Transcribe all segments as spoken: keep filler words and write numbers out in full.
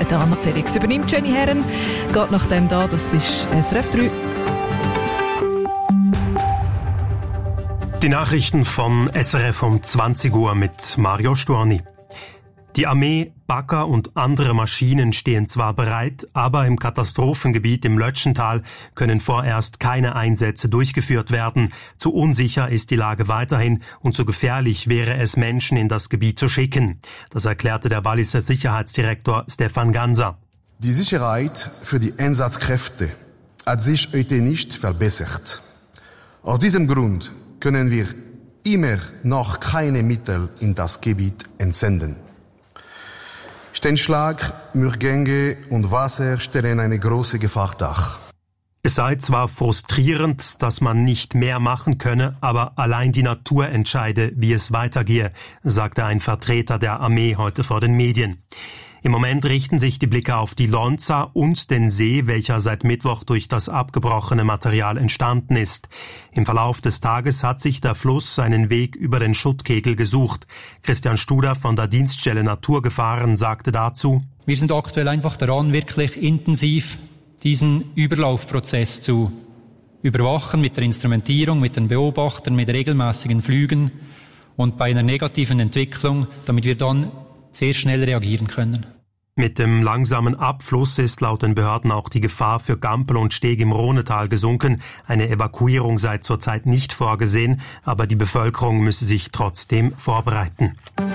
mit Anna Zelix. Übernimmt Jenny Herren, geht nach dem da, das ist S R F drei. Die Nachrichten von S R F um zwanzig Uhr mit Mario Storni. Die Armee, Bagger und andere Maschinen stehen zwar bereit, aber im Katastrophengebiet im Lötschental können vorerst keine Einsätze durchgeführt werden. Zu unsicher ist die Lage weiterhin und zu gefährlich wäre es, Menschen in das Gebiet zu schicken. Das erklärte der Walliser Sicherheitsdirektor Stefan Ganser. Die Sicherheit für die Einsatzkräfte hat sich heute nicht verbessert. Aus diesem Grund können wir immer noch keine Mittel in das Gebiet entsenden. Steinschlag, Murgänge und Wasser stellen eine große Gefahr dar. Es sei zwar frustrierend, dass man nicht mehr machen könne, aber allein die Natur entscheide, wie es weitergehe, sagte ein Vertreter der Armee heute vor den Medien. Im Moment richten sich die Blicke auf die Lonza und den See, welcher seit Mittwoch durch das abgebrochene Material entstanden ist. Im Verlauf des Tages hat sich der Fluss seinen Weg über den Schuttkegel gesucht. Christian Studer von der Dienststelle Naturgefahren sagte dazu: Wir sind aktuell einfach daran, wirklich intensiv diesen Überlaufprozess zu überwachen mit der Instrumentierung, mit den Beobachtern, mit regelmäßigen Flügen und bei einer negativen Entwicklung, damit wir dann sehr schnell reagieren können. Mit dem langsamen Abfluss ist laut den Behörden auch die Gefahr für Gampel und Steg im Rhonetal gesunken. Eine Evakuierung sei zurzeit nicht vorgesehen, aber die Bevölkerung müsse sich trotzdem vorbereiten.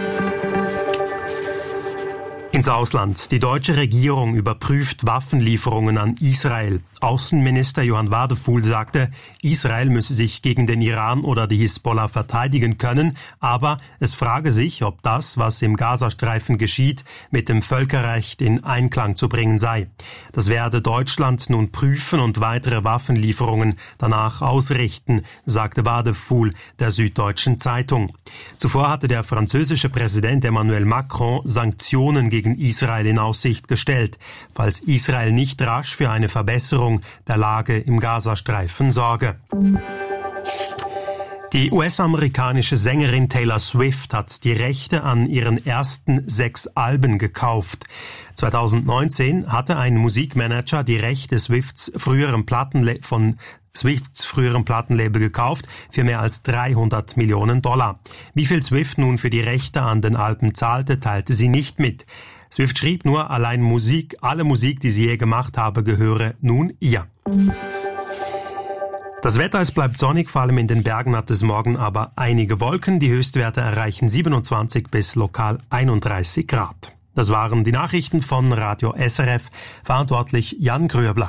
Ins Ausland. Die deutsche Regierung überprüft Waffenlieferungen an Israel. Außenminister Johann Wadefuhl sagte, Israel müsse sich gegen den Iran oder die Hisbollah verteidigen können, aber es frage sich, ob das, was im Gazastreifen geschieht, mit dem Völkerrecht in Einklang zu bringen sei. Das werde Deutschland nun prüfen und weitere Waffenlieferungen danach ausrichten, sagte Wadefuhl der Süddeutschen Zeitung. Zuvor hatte der französische Präsident Emmanuel Macron Sanktionen gegen Israel in Aussicht gestellt, falls Israel nicht rasch für eine Verbesserung der Lage im Gazastreifen sorge. Die U S-amerikanische Sängerin Taylor Swift hat die Rechte an ihren ersten sechs Alben gekauft. zweitausendneunzehn hatte ein Musikmanager die Rechte Swifts früheren Plattenle- von Swifts früherem Plattenlabel gekauft für mehr als dreihundert Millionen Dollar. Wie viel Swift nun für die Rechte an den Alben zahlte, teilte sie nicht mit. Swift schrieb nur, allein Musik, alle Musik, die sie je gemacht habe, gehöre nun ihr. Das Wetter, es bleibt sonnig, vor allem in den Bergen hat es morgen aber einige Wolken. Die Höchstwerte erreichen siebenundzwanzig bis lokal einunddreißig Grad. Das waren die Nachrichten von Radio S R F, verantwortlich Jan Gröbler.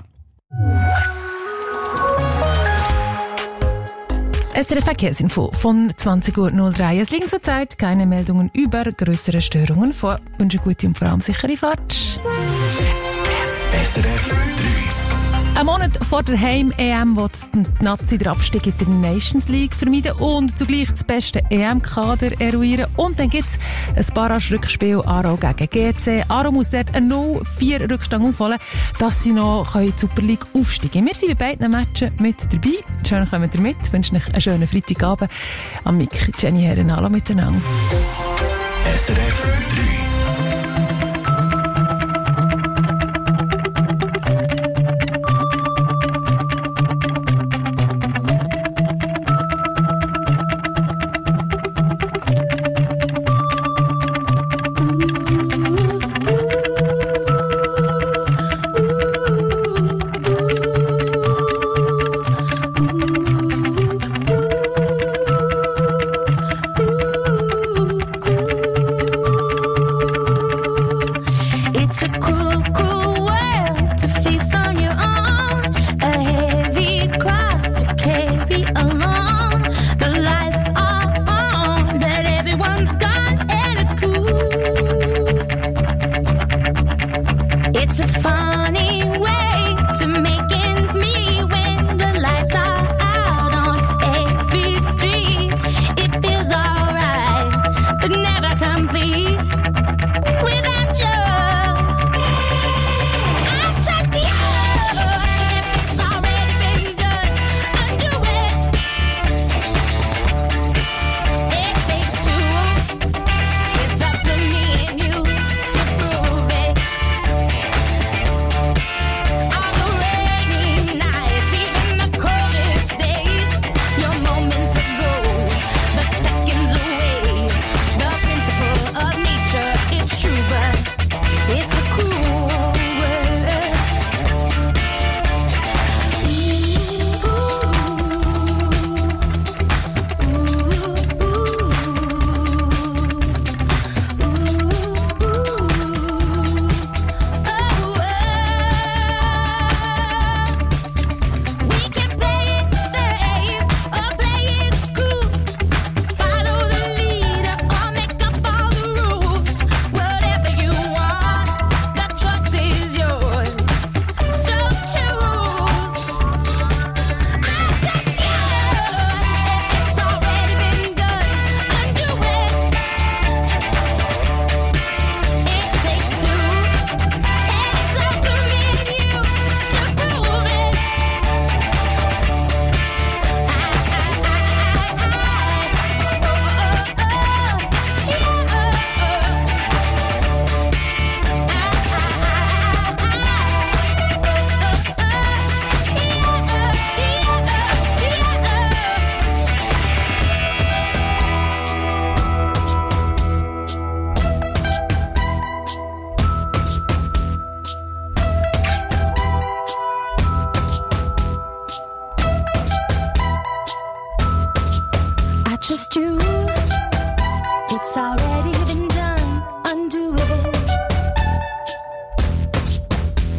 S R F Verkehrsinfo von zwanzig Uhr null drei. Es liegen zurzeit keine Meldungen über grössere Störungen vor. Ich wünsche gute und vor allem sichere Fahrt. S R F drei. Ein Monat vor der Heim-E M will die Nazi den Abstieg in die Nations League vermeiden und zugleich das beste E M-Kader eruieren. Und dann gibt es ein Barrage-Rückspiel Aarau gegen G C. Aarau muss dort einen null vier Rückstand aufholen, dass sie noch in die Super League aufsteigen können. Wir sind bei beiden Matchen mit dabei. Schön, kommt ihr mit. Ich wünsche euch einen schönen Freitagabend. Am Mic, Jenny Herren, hallo miteinander. S R F drei.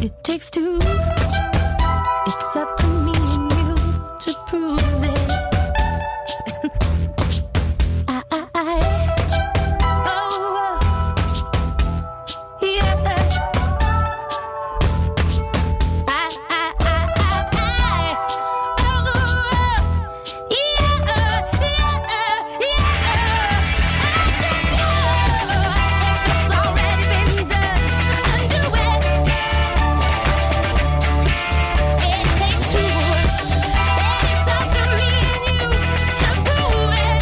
it takes two. It's up to me and you to prove it. I, I, I, oh, yeah. I, I, I, I, I, oh, yeah, yeah, yeah. I just know it's already been done. Undo it. It takes two. It's up to me and you to prove it.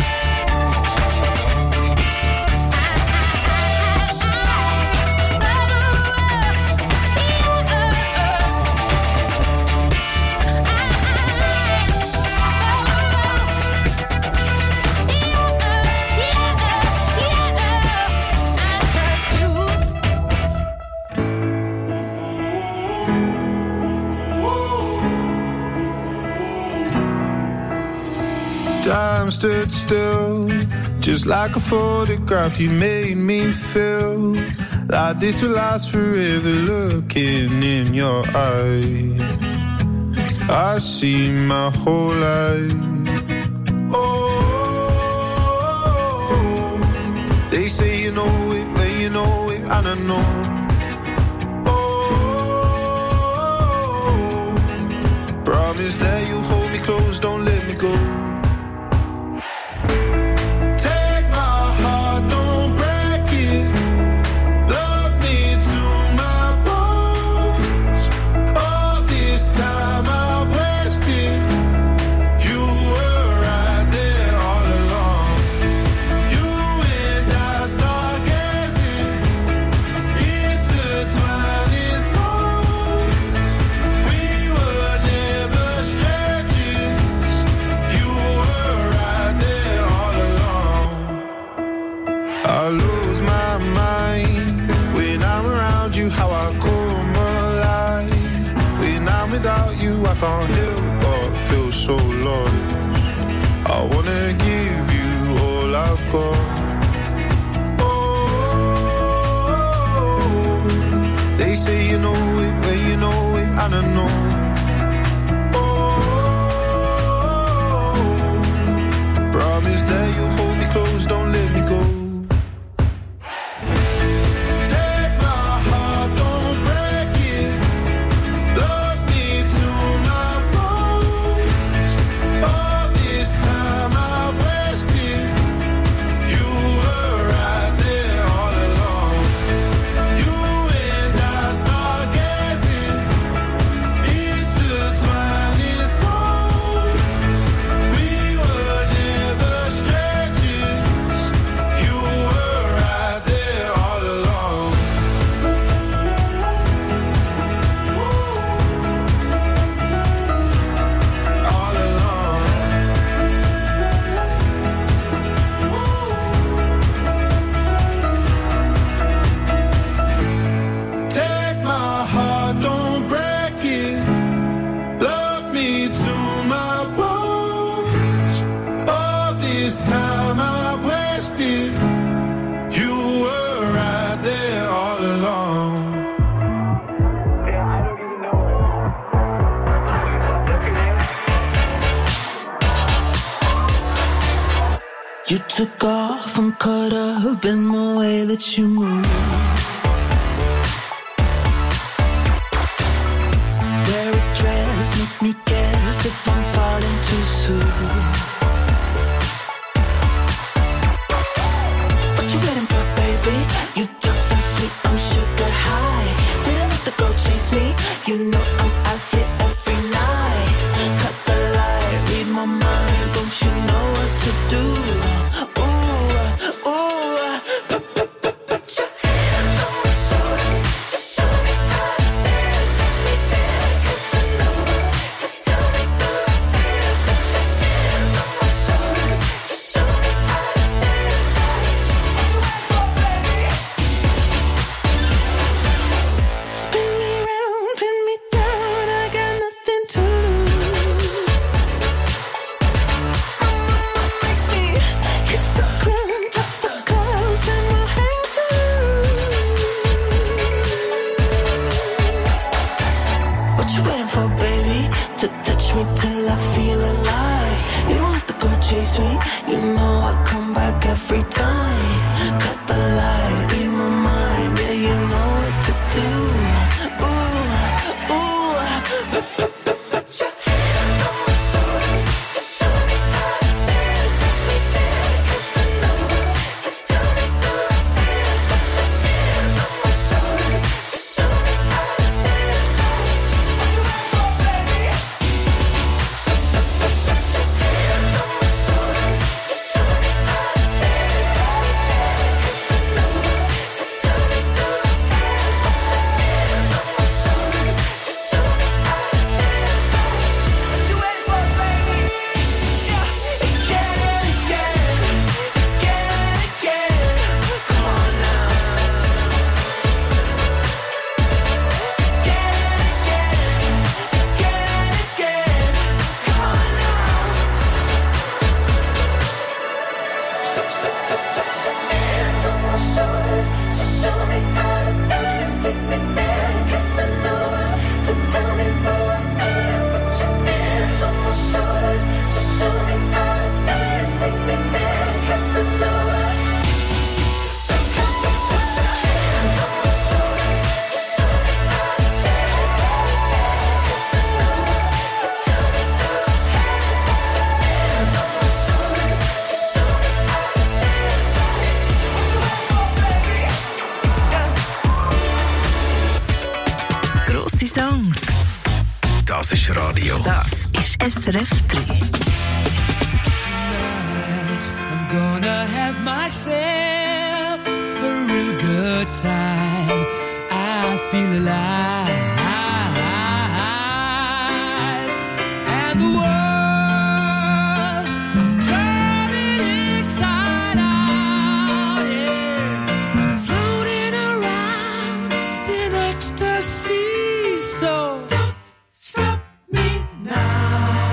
Time stood still, just like a photograph. You made me feel like this will last forever. Looking in your eyes, I see my whole life. Oh, they say you know it when you know it, and I know. Oh, promise that you'll hold me close, don't let me go. I lose my mind when I'm around you, how I come alive. When I'm without you, I can't help but feel so lost. I wanna give you all I've got. Oh, they say you know it when you know it, and I know. Oh, promise that you'll hold me close, don't let me go. You took off, I'm caught up in the way that you move. Wear a dress, make me guess if I'm falling too soon. What you waiting for, baby? You talk so sweet, I'm sugar high. Didn't have to go chase me, you know I'm out here every night. Cut the light, read my mind, don't you know what to do? Spin me round, pin me down. me till I feel alive. You don't have to go chase me, you know I come back every time. Cut the light, read my mind, yeah, you know what to do. Ooh, ooh, put, put, put, put your hands on my shoulders to show me how to dance. Let me dance, cause I know to tell me who I am. Put your hands on my shoulders to show me how to dance. What you waiting for, baby? Put, put, put, put your hands on my shoulders to show me how to dance. Let me dance, cause I know to tell me who I am. Put your hands on my shoulders to show me how to dance. What you waiting for, baby? Yeah, again and again, again and again. Come on now. Again and again, again and again. Come on now. Put your hands on my shoulders to show me how to dance. Take me there, 'cause I know to tell me who I am. Put your hands on my shoulders to show me how to dance. Take me there, 'cause I know. Put your hands on my shoulders to show me how to dance. Take me there, 'cause I know to tell me who I am. Put your hands on my shoulders to show me how to dance. What you waiting for, baby? Grosse Songs. Das ist Radio. Das ist S R F drei. I'm gonna have myself a real good time. I feel alive. And the world, I'm turning inside out. Yeah. I'm floating around in ecstasy. So don't stop me now.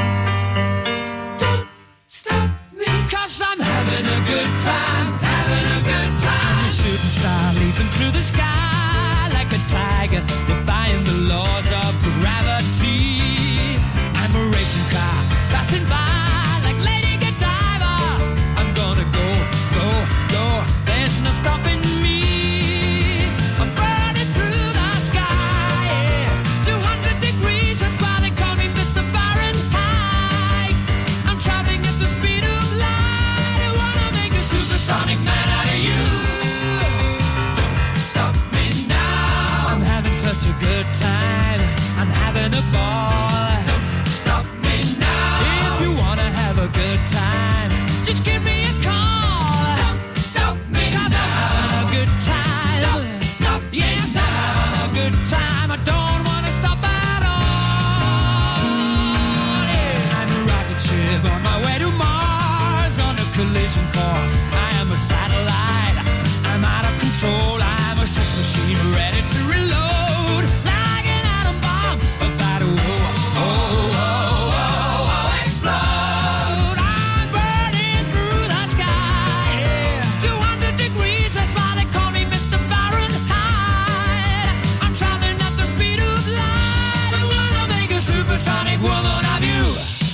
Don't stop me, 'cause I'm having a good time, having a good time. A shooting star leaping through the sky like a tiger, defying the laws of gravity. I'm a racing car passing by like Lady Godiva. I'm gonna go, go, go. There's no stopping me. I'm burning through the sky, yeah. two hundred degrees, that's why they call me Mister Fahrenheit. I'm traveling at the speed of light. I wanna make a supersonic man out of you. Don't stop me now. I'm having such a good time. I'm having a ball. Don't stop me now. If you wanna have a good time, just give me a call. Don't stop me 'cause now. I'm having a good time. Don't stop me yes, now. I'm having a good time. I don't wanna stop at all. Yeah. I'm a rocket ship on my way to Mars on a collision course. I am a satellite. I'm out of control. I'm a sex machine ready to reload. Like an atom bomb about to oh, oh, oh, oh, oh, explode. I'm burning through the sky. Yeah. two hundred degrees, that's why they call me Mister Fahrenheit. I'm traveling at the speed of light. I wanna make a supersonic woman of you.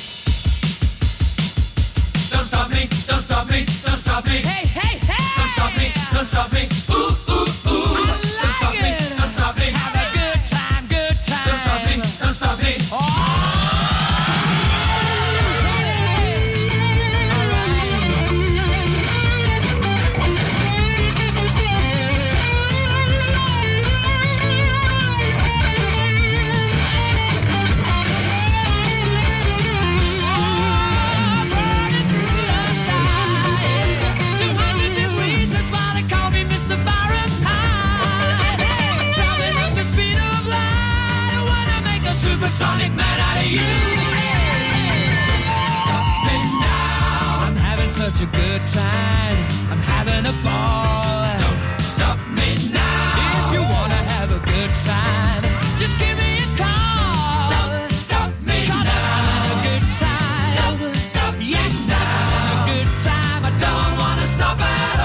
Don't stop me, don't stop me, don't stop me. Hey, hey, hey! Don't stop me, don't stop me. Ooh, ooh, ooh. Don't stop me, don't stop me. Have a good time, good time. Don't stop me, don't stop me. Oh! Burning through the sky, two hundred degrees, that's why they call me Mister Fahrenheit. I'm traveling at the speed of light. I wanna make a supersonic man out of you. Don't stop me now. I'm having such a good time. I'm having a ball. Don't stop me now. If you wanna have a good time, just give me a call. Don't stop me now. I'm having a good time. Don't stop me yes, now. I'm having a good time. I don't wanna stop at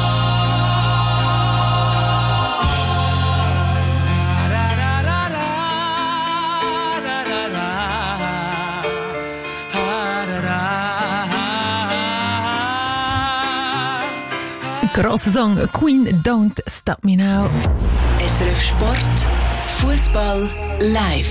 all. Da, da, da, da, da, da, da, da. Grosser Song, Queen Don't Stop Me Now. S R F Sport, Fußball live.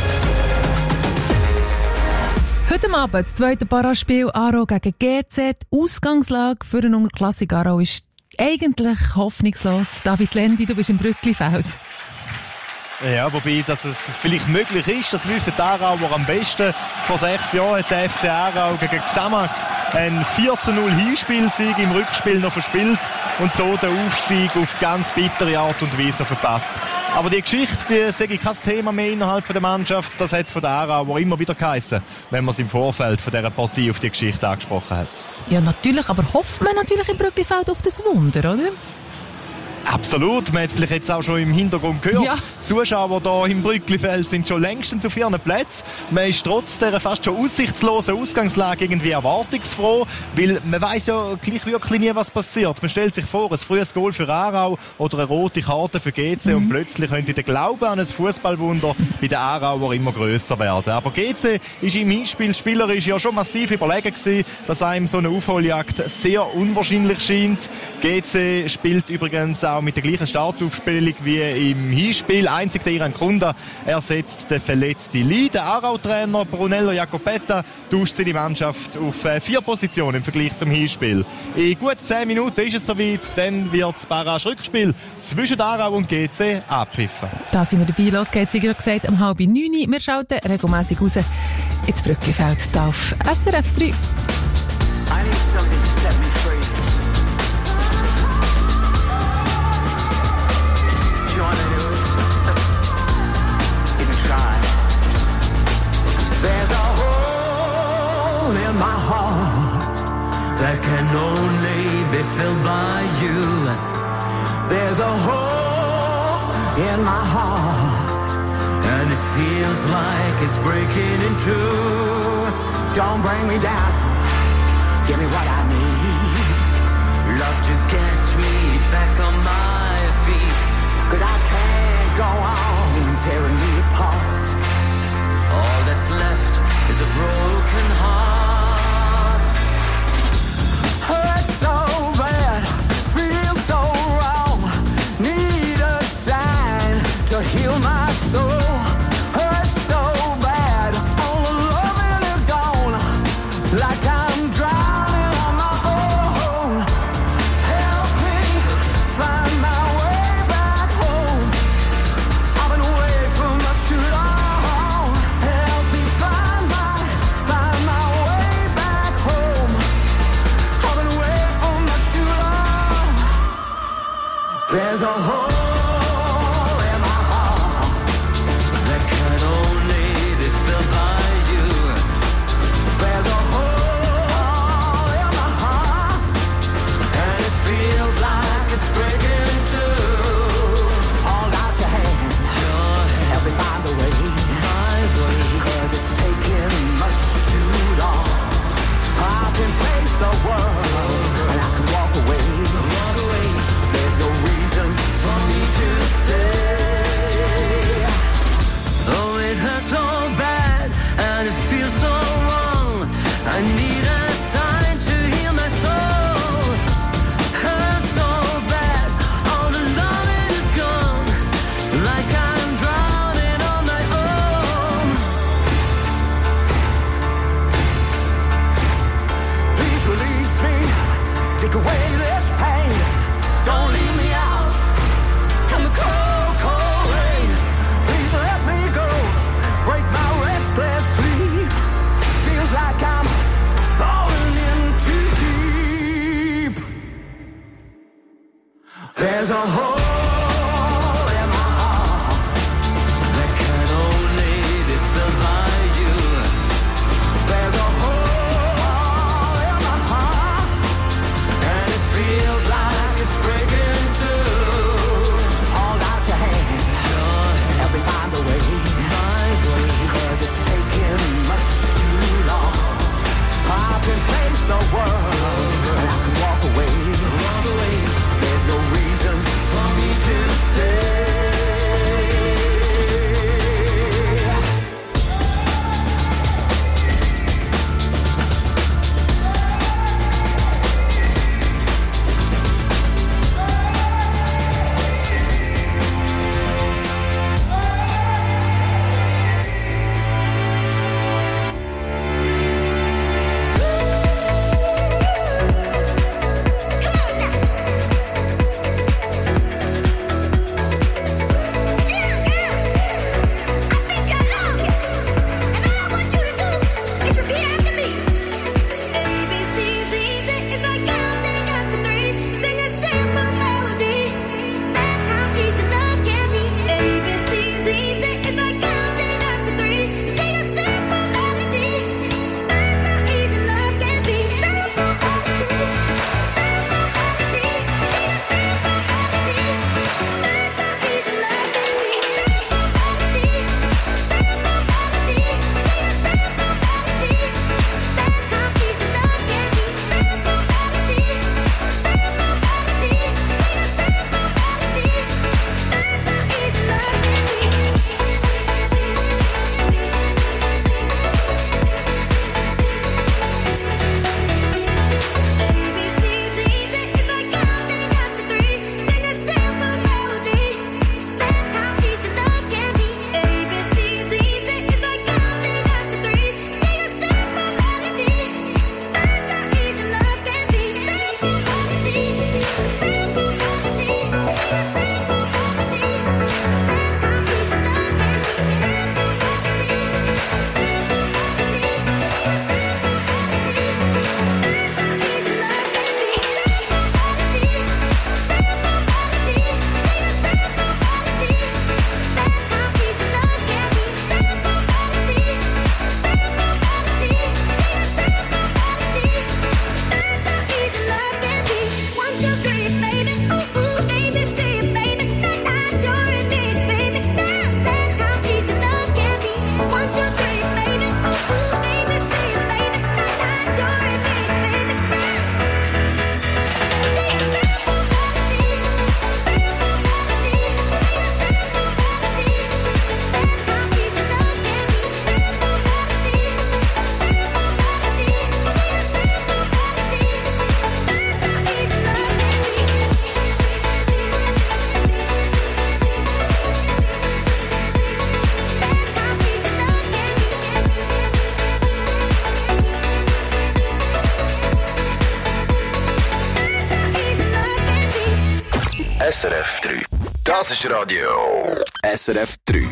Heute Abend das zweite Paraspiel Aarau gegen G Z. Die Ausgangslage für einen Unterklassik Aarau ist eigentlich hoffnungslos. David Lendi, du bist im Brücklifeld. Ja, wobei, dass es vielleicht möglich ist, das wissen die Aarauer am besten. Vor sechs Jahren hat der F C Aarau gegen Xamax einen vier zu null Hinspielsieg im Rückspiel noch verspielt und so den Aufstieg auf ganz bittere Art und Weise noch verpasst. Aber die Geschichte, die sage ich, kein Thema mehr innerhalb der Mannschaft. Das hat es von den Aarauer immer wieder geheissen, wenn man es im Vorfeld von dieser Partie auf die Geschichte angesprochen hat. Ja, natürlich, aber hofft man natürlich im Brücklifeld auf das Wunder, oder? Absolut, man hat es vielleicht jetzt auch schon im Hintergrund gehört. Ja. Die Zuschauer hier im Brücklifeld sind schon längstens auf ihren Plätzen. Man ist trotz dieser fast schon aussichtslosen Ausgangslage irgendwie erwartungsfroh, weil man weiss ja gleich wirklich nie, was passiert. Man stellt sich vor, ein frühes Goal für Aarau oder eine rote Karte für G C mhm. und plötzlich könnte der Glaube an ein Fußballwunder bei den Aarauer immer grösser werden. Aber G C ist im Hinspiel spielerisch ja schon massiv überlegen gewesen, dass einem so eine Aufholjagd sehr unwahrscheinlich scheint. G C spielt übrigens auch mit der gleichen Startaufstellung wie im Hinspiel. Einzig der Iran Kunda ersetzt den verletzten Lee. Der Aarau-Trainer Brunello Jacopetta tauscht seine Mannschaft auf vier Positionen im Vergleich zum Hinspiel. In gut zehn Minuten ist es soweit, dann wird das Barrage-Rückspiel zwischen Aarau und G C abpfiffen. Da sind wir dabei. Los geht's, wie gesagt, um halb neun. Wir schalten regelmässig raus ins Brücklifeld hier auf S R F drei. In my heart that can only be filled by you. There's a hole in my heart and it feels like it's breaking in two. Don't bring me down, give me what I need. Love to get me back on my feet, 'cause I can't go on tearing me apart. All that's left is a broken heart. Hurt so bad, feel so wrong. Need a sign to heal my soul. Hurt so bad, all the loving is gone. Like I'm drowning on my own. Help me find my way back home. I've been away for much too long. Help me find my, find my way back home. I've been away for much too long. There's a hole in my heart that S R F drei. Das ist Radio S R F drei.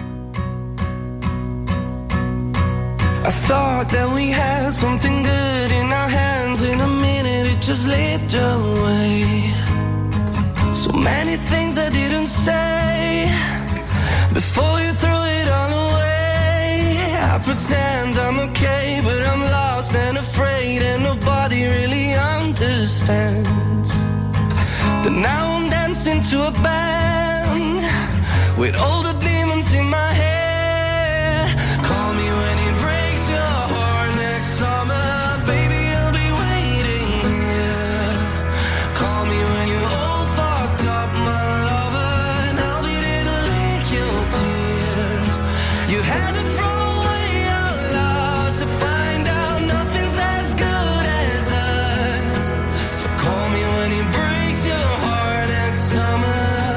I thought that we had something good in our hands. In a minute it just slipped away. So many things I didn't say before you threw it all away. I pretend I'm okay, but I'm lost and afraid, and nobody really understands. But now I'm dancing to a band with all the demons in my head. Call me when it breaks your heart next summer. Baby, I'll be waiting here. Call me when you're all fucked up, my lover, and I'll be there to lick your tears. You had to throw away out loud to find out nothing's as good as us. So call me when it breaks your heart next summer.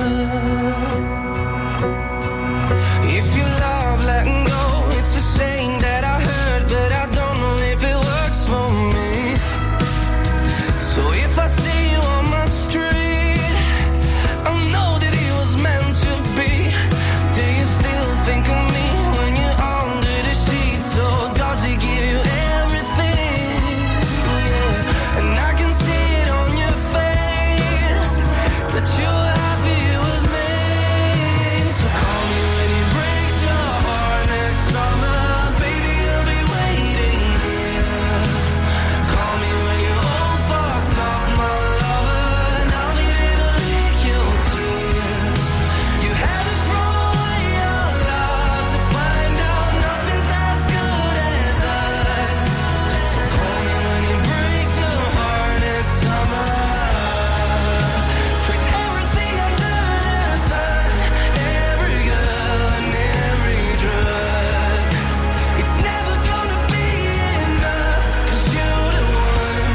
If you love letting go, it's a saying that I heard, but I don't know if it works for me. So if I see you on my street, I know that it was meant to be. Do you still think of me when you're under the sheets? So does he give you everything? Yeah. And I can see it on your face that you're happy with me. So call me when it breaks your heart next summer. Baby, I'll be waiting here. Call me when you're all fucked up, my lover, and I'll be there to lick your tears. You had to throw away out loud to find out nothing's as good as us. So call me when it breaks your heart next summer. Put everything under the sun, every girl and every drug. It's never gonna be enough, 'cause you're the one.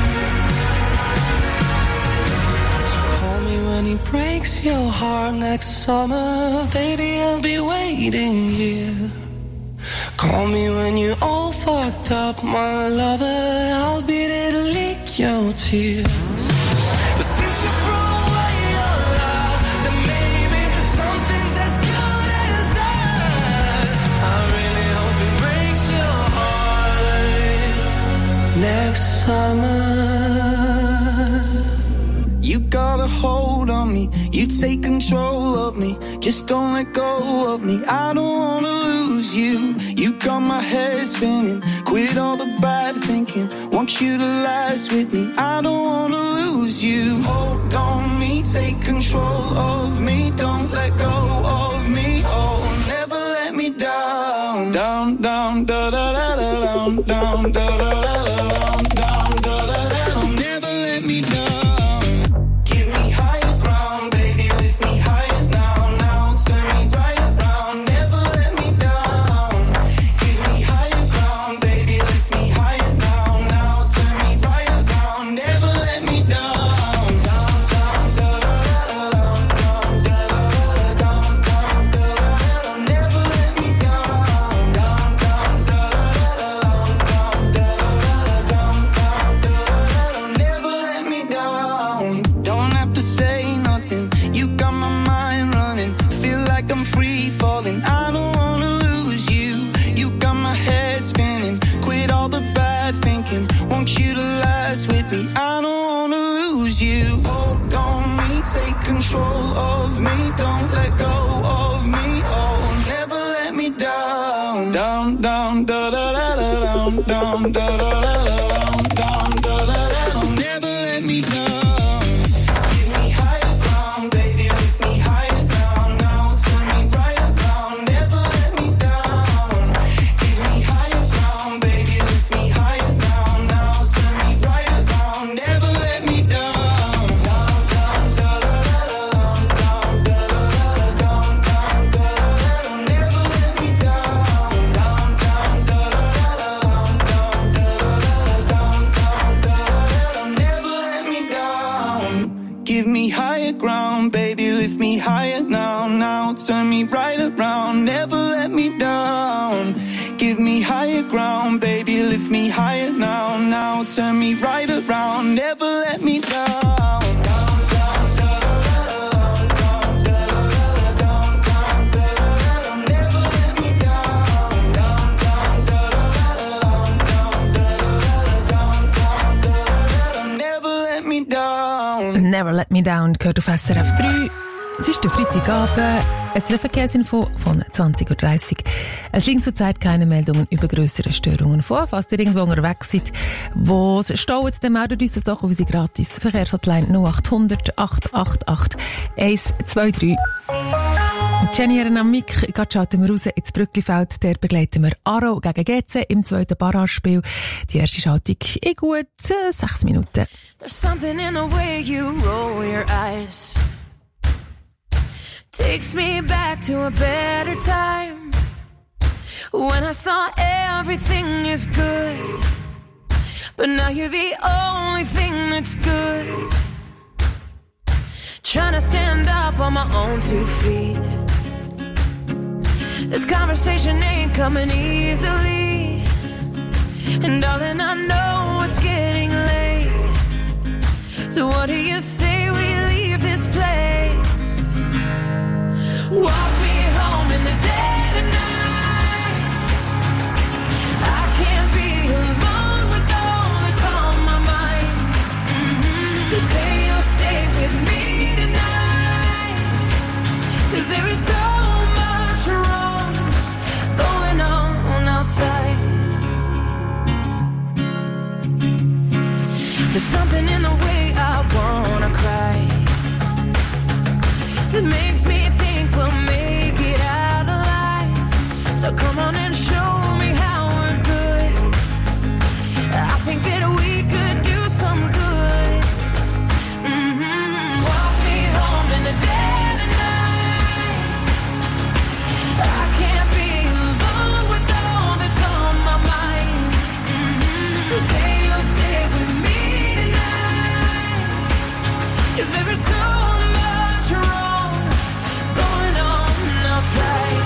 Call me when he breaks your heart next summer. Baby, I'll be waiting here. Call me when you're all fucked up, my lover. I'll be there to lick your tears. But since you threw away your love, then maybe something's as good as us. I really hope it breaks your heart next summer. You got a hold on me, you take control of me. Just don't let go of me. I don't wanna lose you. You got my head spinning. Quit all the bad thinking. Want you to last with me. I don't wanna lose you. Hold on me, take control of me. Don't let go of me. Oh, never let me down. Down, down, da da da da down, down, da da da da down, down, da da da. Don't never let me down. Give me higher ground, baby, lift me higher now, now. Turn me right around, never let me down. Give me higher ground, baby, lift me higher now, now. Turn me right around, never let me down. Down, down, da da da da down, down, da da da down, down, da da da. Never let me down. Down, down, da da da down, down, da da da down, down, da da da. Never let me down. Don't have to say nothing. You got my mind running. Feel like I'm free falling. I don't wanna lose you. You got my head spinning. Quit all the bad thinking. Want you to last with me. I don't wanna lose you. Hold on me, take control of me. Don't let go of me. Oh, never let me down. Down, down, da da da da down, down, da da da da down, down, da da da. Don't never let me down. Give me higher ground, baby, lift me higher now, now. Turn me right around, never let me down. Give me higher ground, baby, lift me higher now, now. Turn me right around, never let me down. Down, down, da da da da down, down, da da da da down, down, da da da. Don't never let me down. Down, down, da da da da down, down, da da da da down, down, da da da. Don't never let me down. Give me higher ground, baby, lift me higher now, now. Turn me right around, never let me down. Give me higher ground, baby, lift me higher now, now. Turn me right around, never let me down. Down, down, da da da da down, da da da da down, down, da da da. Don't never let me down. Down, down, da da da da down, down, da da da da down, down, da da da. Don't never let me down. Never Let Me Down gehört auf S R F drei. Es ist der Freitagabend, eine Verkehrsinfo von zwanzig Uhr dreißig. Es liegen zurzeit keine Meldungen über grössere Störungen vor. Falls ihr irgendwo unterwegs seid, wo es staut, dann meldet uns doch auf unsere gratis Verkehrshotline null acht hundert acht acht acht eins zwei drei. Jenny Erenamik, gerade schalten wir raus ins Brücklifeld. Der begleiten wir Aarau gegen G C im zweiten Barragespiel. Die erste Schaltung in gut äh, sechs Minuten. There's something in the way you roll your eyes. Takes me back to a better time when I saw everything is good, but now you're the only thing that's good. Trying to stand up on my own two feet. This conversation ain't coming easily, and darling, I know it's getting late. So what do you say we leave this place? Walk me home in the dead of night. I can't be alone with all that's on my mind. Mm-hmm. So say you'll stay with me tonight, 'cause there is so much wrong going on outside. There's something in the way I wanna cry that makes me think we'll make it out alive. So come on and show me how we're good. I think that we could do some good. Mm-hmm. Walk me home in the dead of night. I can't be alone with all that's on my mind. Mm-hmm. So say you'll stay with me tonight, 'cause there is so much wrong going on outside.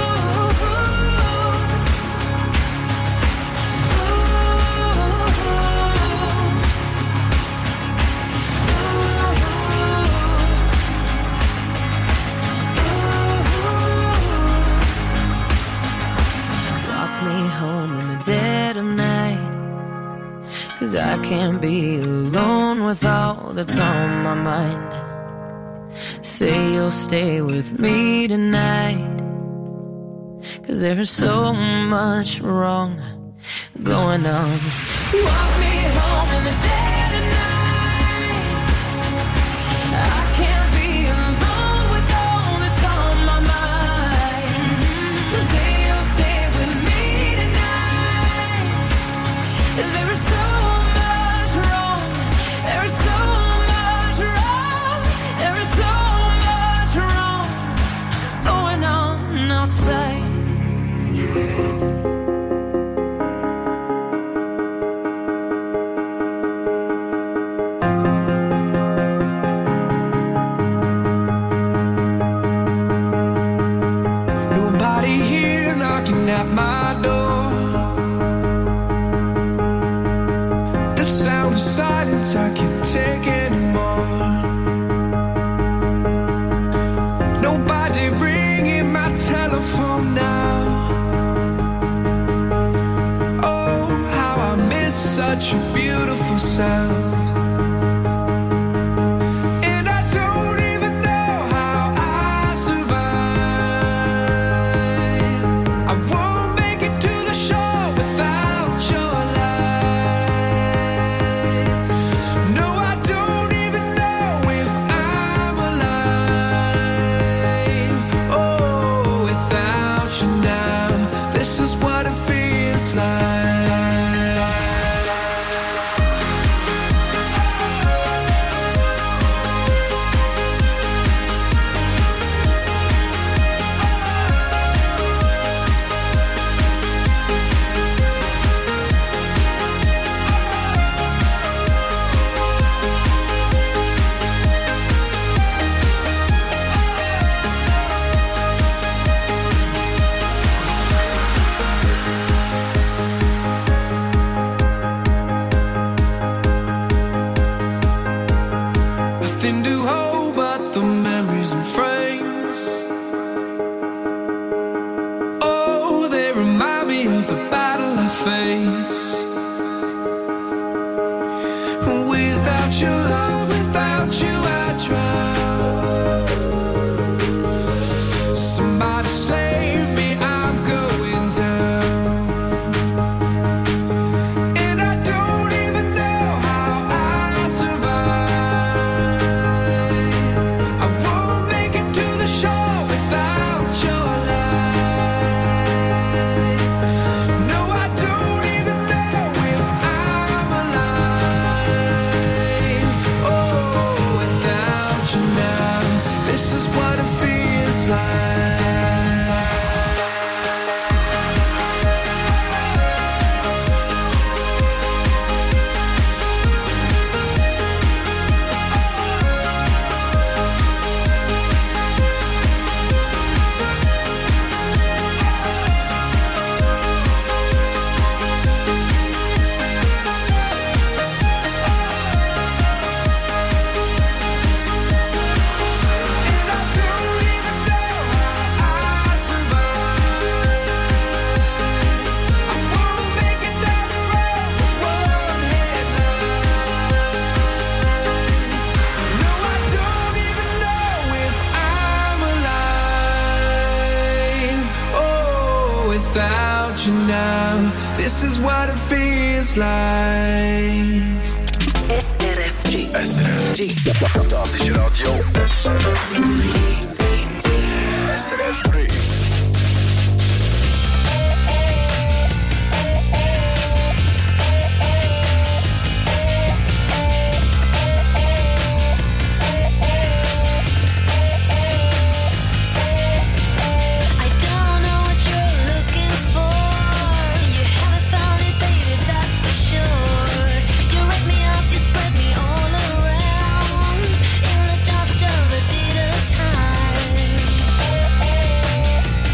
Walk me home in the dead of night, 'cause I can't be alone with all that's on my mind. Say you'll stay with me tonight, 'cause there's so much wrong going on. Walk me home in the dead of night. I can't be alone with all that's on my mind. So say you'll stay with me tonight, 'cause there is so much wrong. There is so much wrong. There is so much wrong going on outside. Nobody here knocking at my door. The sound of silence I can't take anymore. Nobody ringing my telephone now. Oh, how I miss such a beautiful sound. And I don't even know how I survive. I won't make it to the shore without your light. No, I don't even know if I'm alive. Oh, without you now, this is what it feels like. Nothing to hold but the memories and frames. Oh, they remind me of the battle I face. Without your love, without you I drown. Somebody save me, I'm going down. And I don't even know how I survive. I won't make it to the shore without your light. No, I don't even know if I'm alive. Oh, without you now, this is what it feels like. Without you now, this is what it feels like. S R F drei. S R F drei. Das ist Radio S R F drei. S R F drei. I don't know what you're looking for. You haven't found it, baby, that's for sure. You wrap me up, you spread me all around in the dust of a bitter time.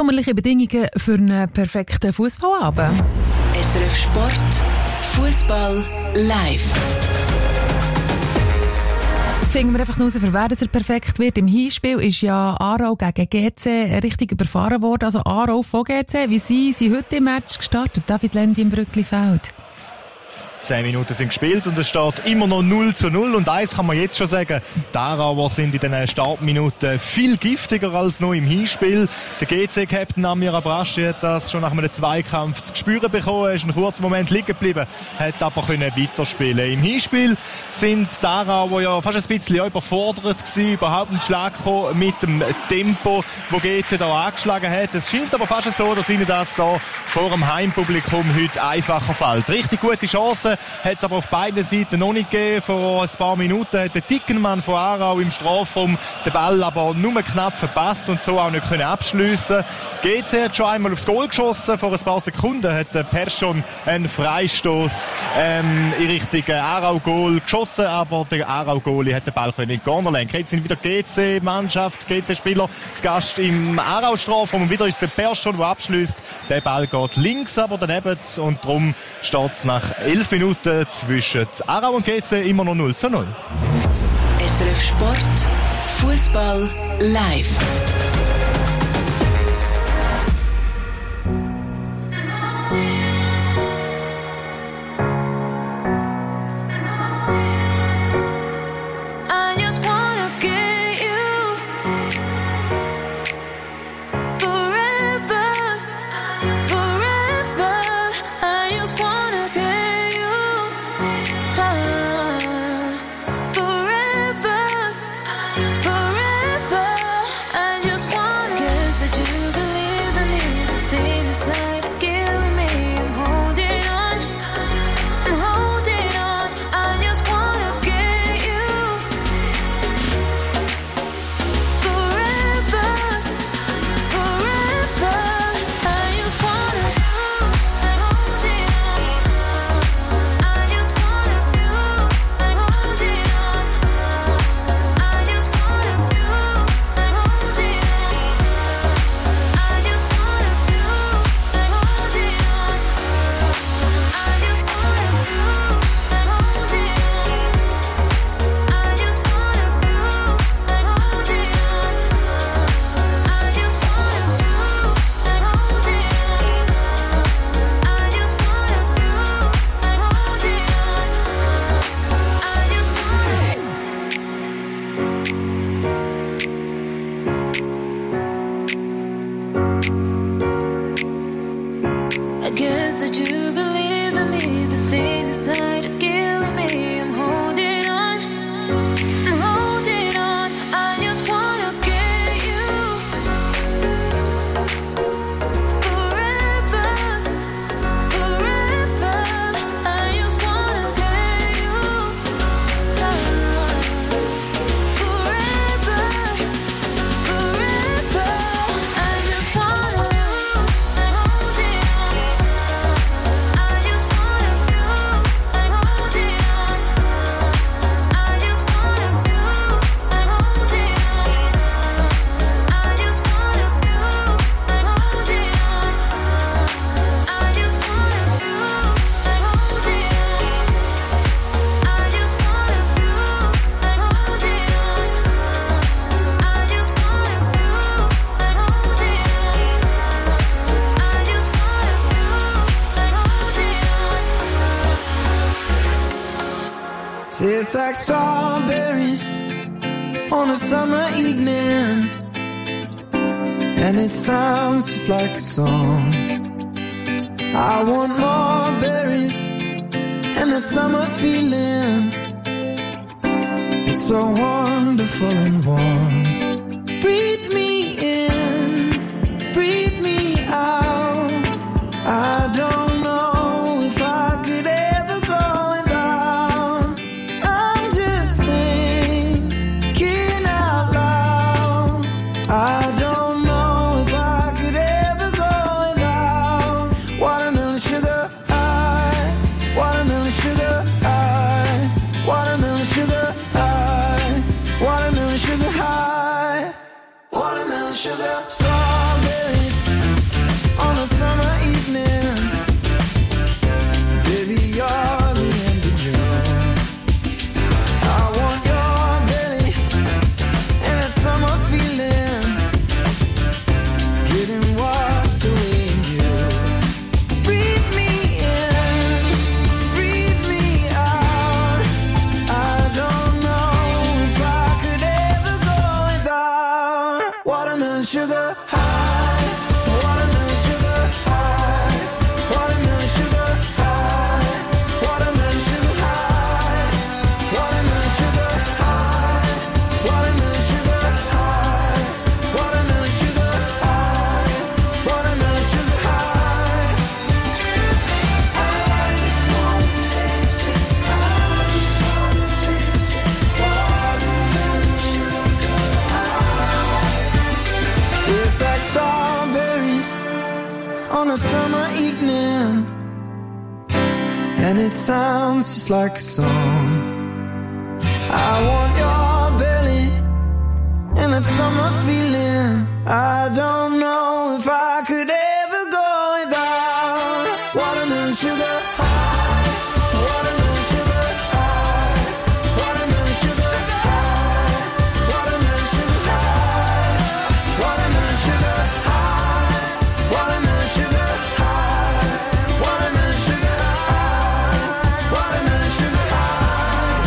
sommerliche Bedingungen für einen perfekten Fußballabend. S R F Sport, Fußball live. Jetzt finden wir einfach nur raus, für wer es perfekt wird. Im Hinspiel ist ja Aarau gegen G C richtig überfahren worden. Also Aarau von G C. Wie sie sind heute im Match gestartet? David Lendi im Brücklifeld. Zehn Minuten sind gespielt und es steht immer noch null zu null. Und eins kann man jetzt schon sagen, die Aarauer sind in den Startminuten viel giftiger als noch im Hinspiel. Der G C-Captain Amir Abraschi hat das schon nach einem Zweikampf zu spüren bekommen. Er ist einen kurzen Moment liegen geblieben, hat aber können weiterspielen. Im Hinspiel sind die Aarauer ja fast ein bisschen überfordert gewesen, überhaupt einen Schlag gekommen mit dem Tempo, das G C da angeschlagen hat. Es scheint aber fast so, dass ihnen das da vor dem Heimpublikum heute einfacher fällt. Richtig gute Chancen hat es aber auf beiden Seiten noch nicht gegeben. Vor ein paar Minuten hat der Dickenmann von Aarau im Strafraum den Ball aber nur knapp verpasst und so auch nicht können abschliessen. G C hat schon einmal aufs Goal geschossen. Vor ein paar Sekunden hat der Persson einen Freistoß ähm, in Richtung Aarau-Goal geschossen, aber der Aarau-Goalie hat den Ball nicht in die Corner lenken. Jetzt sind wieder G C-Mannschaft, G C-Spieler zu Gast im Aarau-Strafraum und wieder ist der Persson, der abschließt. Der Ball geht links, aber daneben und darum steht es nach elf Minuten zwischen Aarau und G C immer noch null zu null. S R F Sport, Fußball live. Tastes like strawberries on a summer evening, and it sounds just like a song. I want more berries and that summer feeling. It's so wonderful and warm. Breathe me in, breathe me out. I don't know if I could ever go without. I'm just thinking out loud. I don't know if I could ever go without watermelon sugar high, watermelon sugar high, watermelon sugar high, watermelon sugar high. and it sounds just like a song. I want your belly and that summer feeling. I don't know if I could ever go without watermelon sugar high, watermelon sugar high, watermelon sugar high, watermelon sugar high, watermelon sugar high, watermelon sugar high, watermelon sugar high, watermelon sugar high.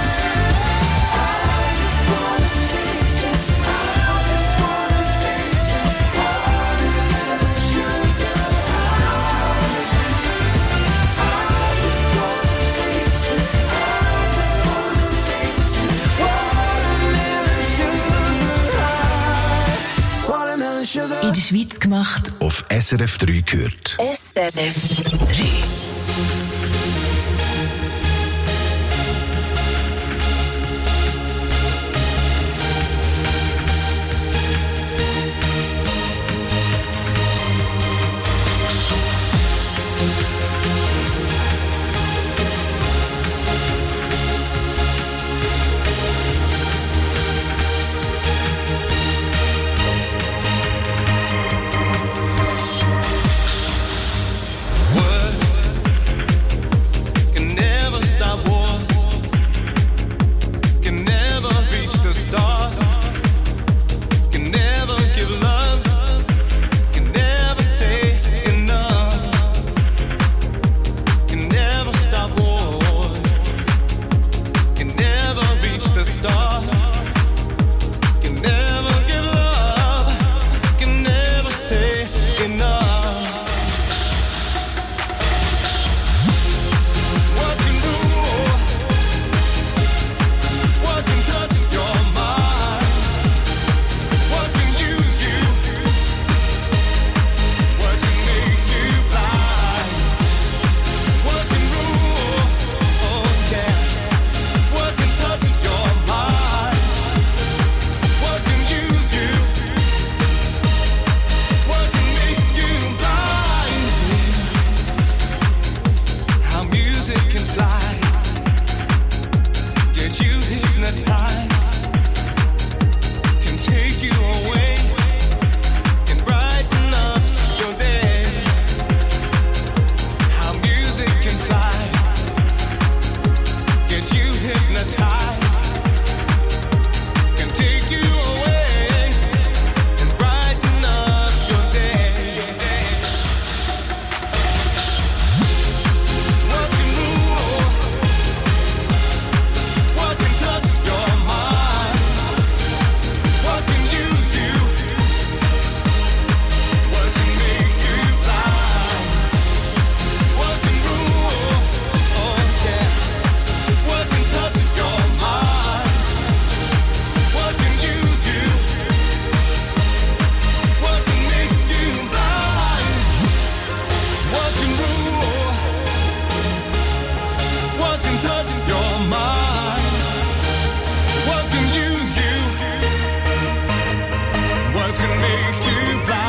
I just wanna taste it. I just wanna taste it. Watermelon sugar high. I just wanna taste it. I just wanna taste it. Watermelon sugar high. Watermelon sugar. In der Schweiz gemacht. Auf S R F drei gehört. S R F drei. Can never stop wars, can never reach the stars, can never give love, can never say enough, can never stop wars, can never reach the stars, can never give love, can never say enough. What can rule? What can touch your mind? What can use you? What can make you blind? What can rule? Oh yeah. What can touch your mind? What can use you? What can make you blind? How music can fly, get you hypnotized, can take you away, can brighten up your day. How music can fly, get you hypnotized, can take you away, and brighten up your day. What can rule? What can touch your mind? What can use you? What can make you blind? What can rule? Oh yeah. What can touch your mind? What can use you? What can make you blind? What can rule? What can touch your mind? What can use you? What can make you blind?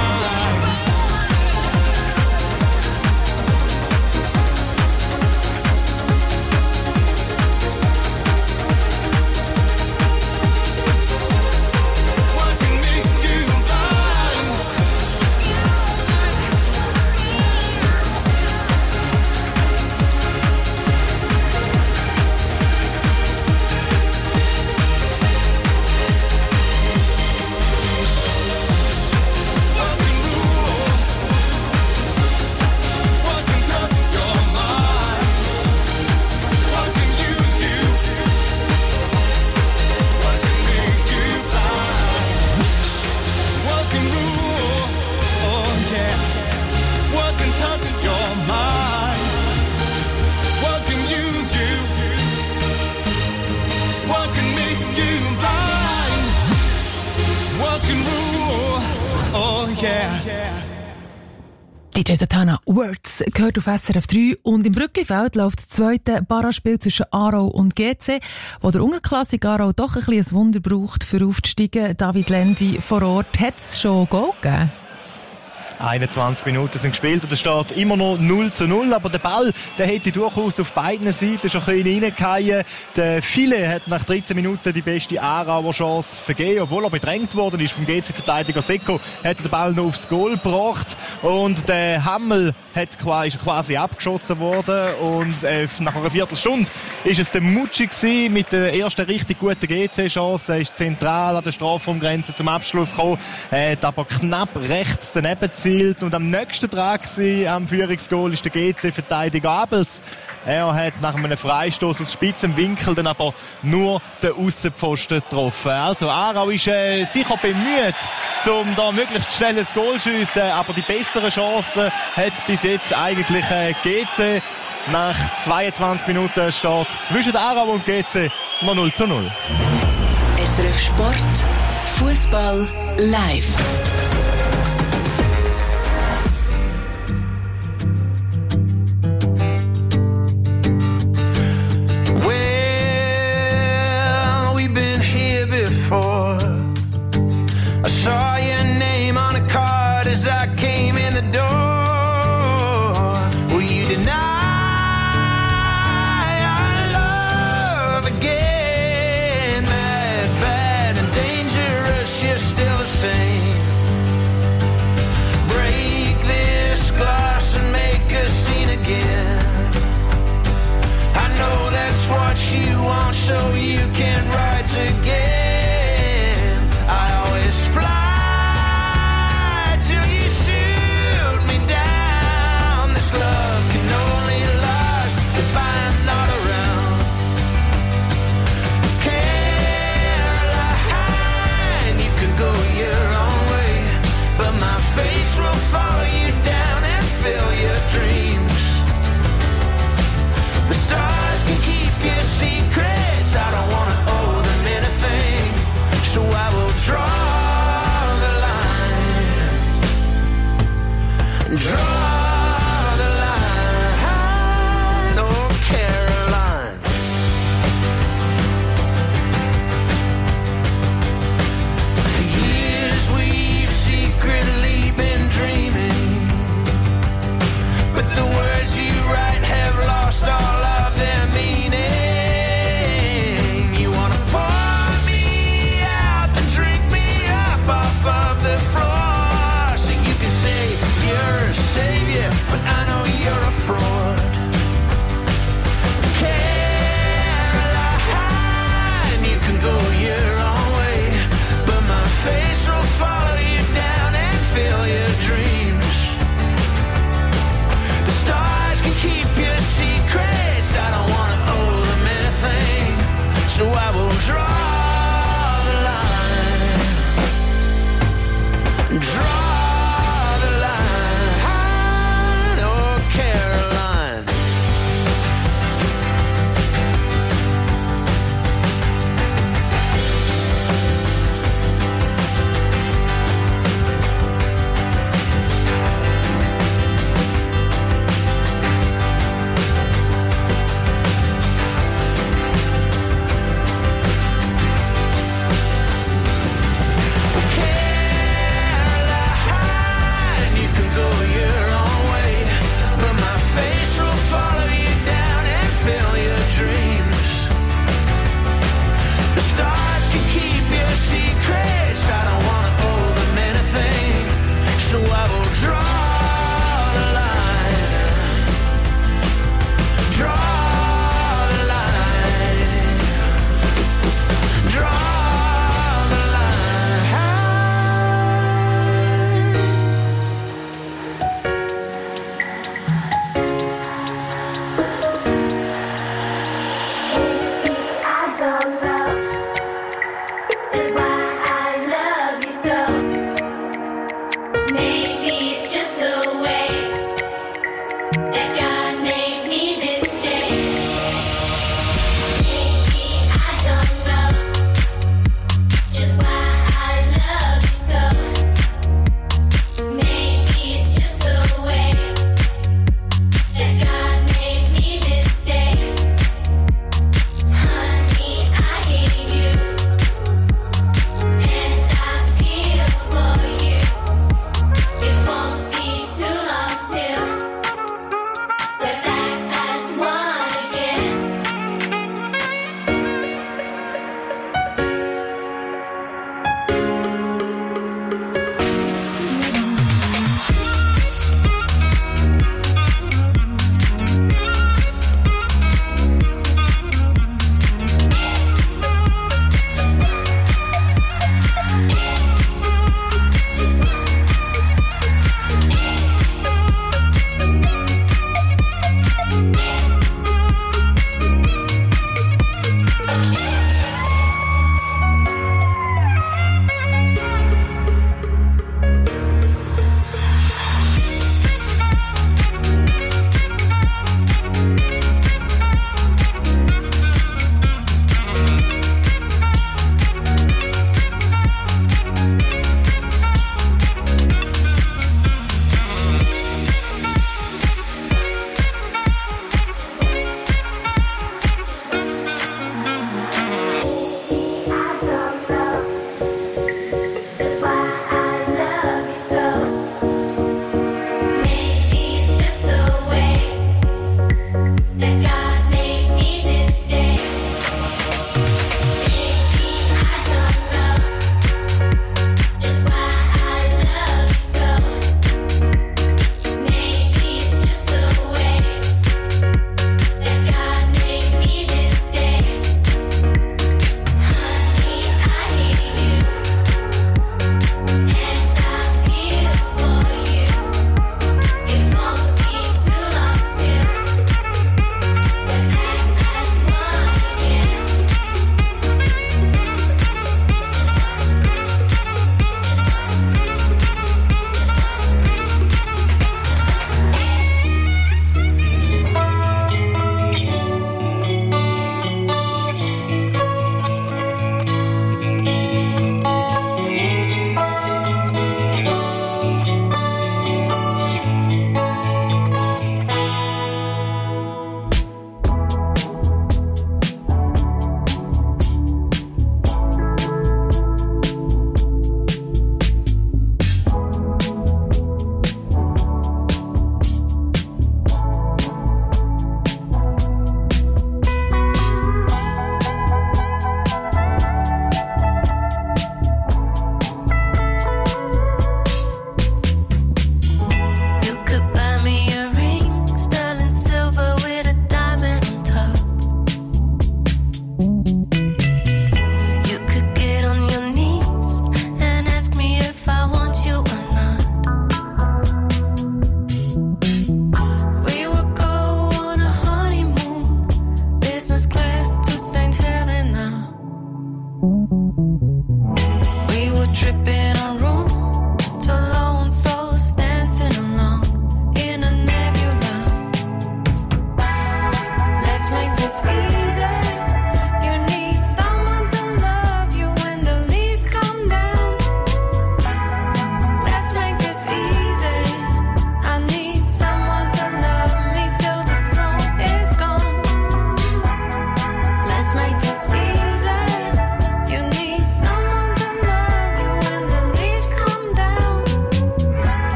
What can make you blind? What can rule? What can touch your mind? What can use you? What can make you blind? What can rule? Oh yeah. What can touch your mind? What can use you? What can make you blind? What can rule? Oh yeah. D J Tatana Words gehört auf S R F drei und im Brücklifeld läuft das zweite Paraspiel zwischen Aarau und G C, wo der Unterklassik Aarau doch ein bisschen ein Wunder braucht, für aufzusteigen. David Lendi vor Ort, hat es schon Goal gegeben? einundzwanzig Minuten sind gespielt und es steht immer noch null zu null, aber der Ball, der hätte durchaus auf beiden Seiten schon ein bisschen reingefallen. Der File hat nach dreizehn Minuten die beste Aarauer Chance vergeben, obwohl er bedrängt worden ist vom G C-Verteidiger Seko, hat er den Ball noch aufs Goal gebracht und der Hammel hat quasi, ist quasi abgeschossen worden und äh, nach einer Viertelstunde ist es der Mucci gewesen, mit der ersten richtig guten G C-Chance. Er ist zentral an der Strafraumgrenze zum Abschluss gekommen, hat aber knapp rechts daneben gezielt und am nächsten Tag am Führungsgoal ist der G C-Verteidiger Abels. Er hat nach einem Freistoß aus spitzem Winkel dann aber nur den Aussenpfosten getroffen. Also Aarau ist äh, sicher bemüht, um da möglichst schnell ein Goal zu schiessen, aber die besseren Chancen hat bis jetzt eigentlich äh, G C. Nach zweiundzwanzig Minuten steht es zwischen Aarau und G C noch null zu null. S R F Sport, Fußball live. I saw your name on a card as I came in the door. Will you deny our love again? Mad, bad and dangerous, you're still the same.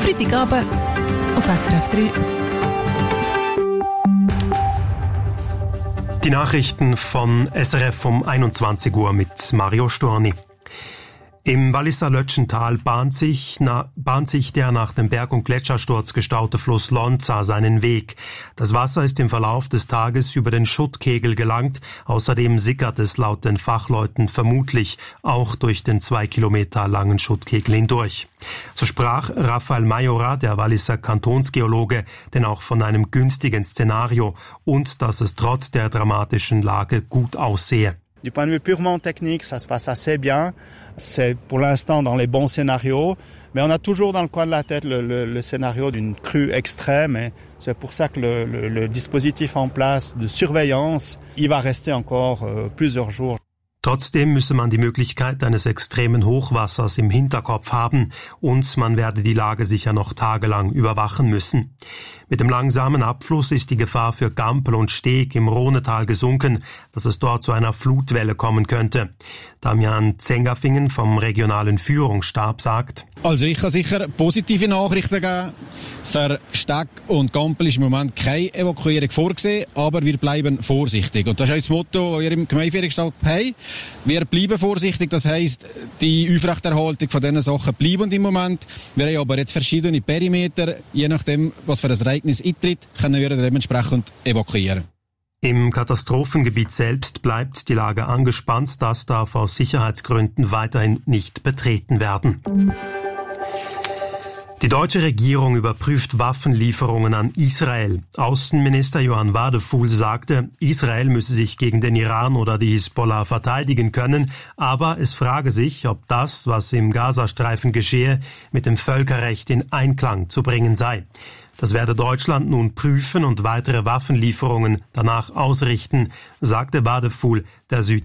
Freitagabend auf S R F drei. Die Nachrichten von S R F um einundzwanzig Uhr mit Mario Storni. Im Walliser Lötschental bahnt sich, na, bahnt sich der nach dem Berg- und Gletschersturz gestaute Fluss Lonza seinen Weg. Das Wasser ist im Verlauf des Tages über den Schuttkegel gelangt. Außerdem sickert es laut den Fachleuten vermutlich auch durch den zwei Kilometer langen Schuttkegel hindurch. So sprach Raphael Majora, der Walliser Kantonsgeologe, denn auch von einem günstigen Szenario und dass es trotz der dramatischen Lage gut aussehe. Du point de vue purement technique, ça se passe assez bien. C'est pour l'instant dans les bons scénarios, mais on a toujours dans le coin de la tête le, le, le scénario d'une crue extrême. Et c'est pour ça que le, le, le dispositif en place de surveillance, il va rester encore euh, plusieurs jours. Trotzdem müsse man die Möglichkeit eines extremen Hochwassers im Hinterkopf haben und man werde die Lage sicher noch tagelang überwachen müssen. Mit dem langsamen Abfluss ist die Gefahr für Gampel und Steg im Rhonetal gesunken, dass es dort zu einer Flutwelle kommen könnte. Damian Zengafingen vom regionalen Führungsstab sagt: Also ich kann sicher positive Nachrichten geben. Für Steg und Gampel ist im Moment keine Evakuierung vorgesehen, aber wir bleiben vorsichtig. Und das ist auch das Motto, das wir im Gemeindeführungsstab haben. Wir bleiben vorsichtig, das heisst, die Aufrechterhaltung von diesen Sachen bleiben im Moment. Wir haben aber jetzt verschiedene Perimeter, je nachdem, was für ein Ereignis eintritt, können wir dementsprechend evakuieren. Im Katastrophengebiet selbst bleibt die Lage angespannt, das darf aus Sicherheitsgründen weiterhin nicht betreten werden. Die deutsche Regierung überprüft Waffenlieferungen an Israel. Außenminister Johann Wadefuhl sagte, Israel müsse sich gegen den Iran oder die Hisbollah verteidigen können, aber es frage sich, ob das, was im Gazastreifen geschehe, mit dem Völkerrecht in Einklang zu bringen sei. Das werde Deutschland nun prüfen und weitere Waffenlieferungen danach ausrichten, sagte Wadefuhl der Süd